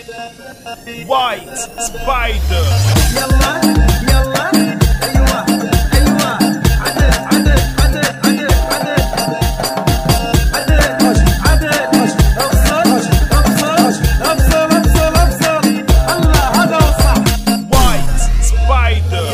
White Spider. يلا يلا ايوه ايوه عدل عدل عدل عدل عدل عدل افصل افصل افصل افصل افصل الله هذا هو الصح. White Spider.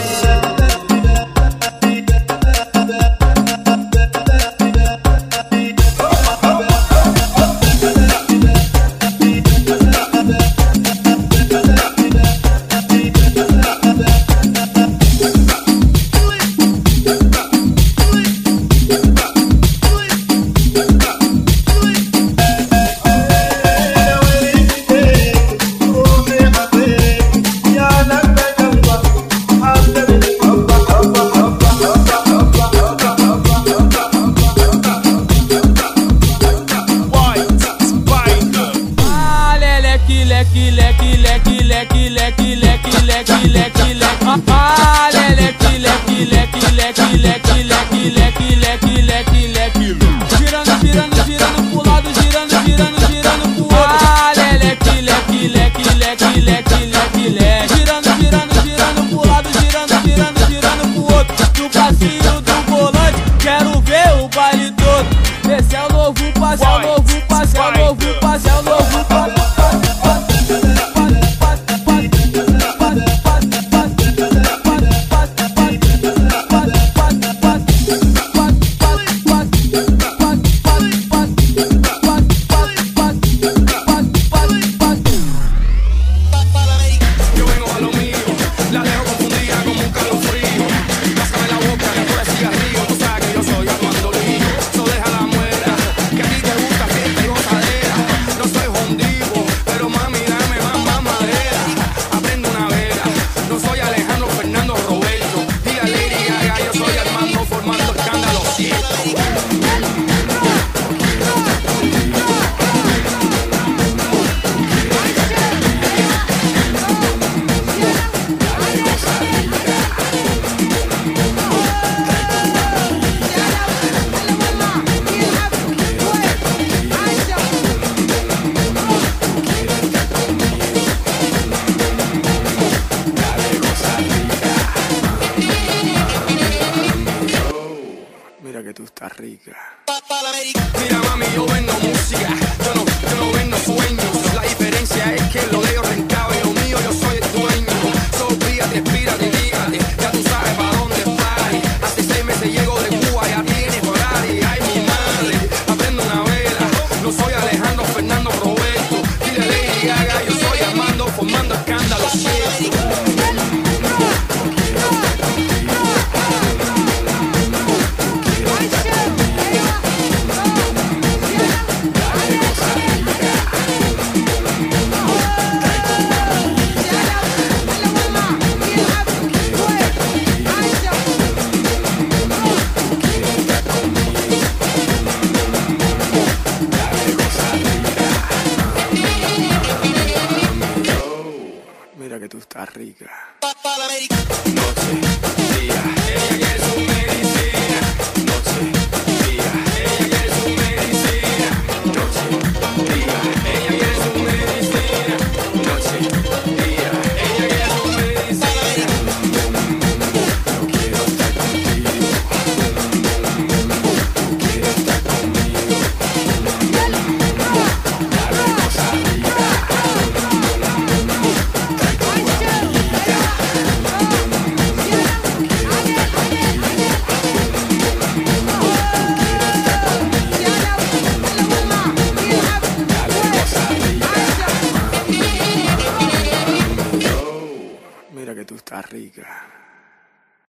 Leque, leque, leque, leque, leque, leque, leque, leque, leque. Ah, leque, leque, leque, leque, leque, leque, leque, leque, leque, leque. Girando, girando, girando pro lado, girando, girando, girando pro outro. Ah, leque, leque, leque, leque, leque, leque, leque. Girando, girando, girando pro lado, girando, girando, girando pro outro. No passinho do volante, quero ver o baile todo. Esse é o novo passe, é o novo passe, é o novo passe, é o novo passe. Mira que tú estás rica. Mira mami, yo vendo música, yo no vendo sueños. La diferencia es que lo de ellos rentable, lo mío yo soy el dueño. Sopíate, espírate, dígate, ya tú sabes para dónde fly. Hace 6 meses llego de Cuba, ya tienes Ferrari. Ay mi madre, aprendo una vela. No soy Alejandro, Fernando, Roberto. Dile Lady Gaga, yo soy Armando, formando escándalos. Mira que tú estás rica. Noche, día, ella quiere su medicina. Noche, día, ella quiere su medicina. Noche, día, ella quiere su medicina. Noche, día, ella quiere su medicina. Yo quiero estar contigo. Tú quieres estar conmigo. Dale cosa rica. Mira que tú estás rica.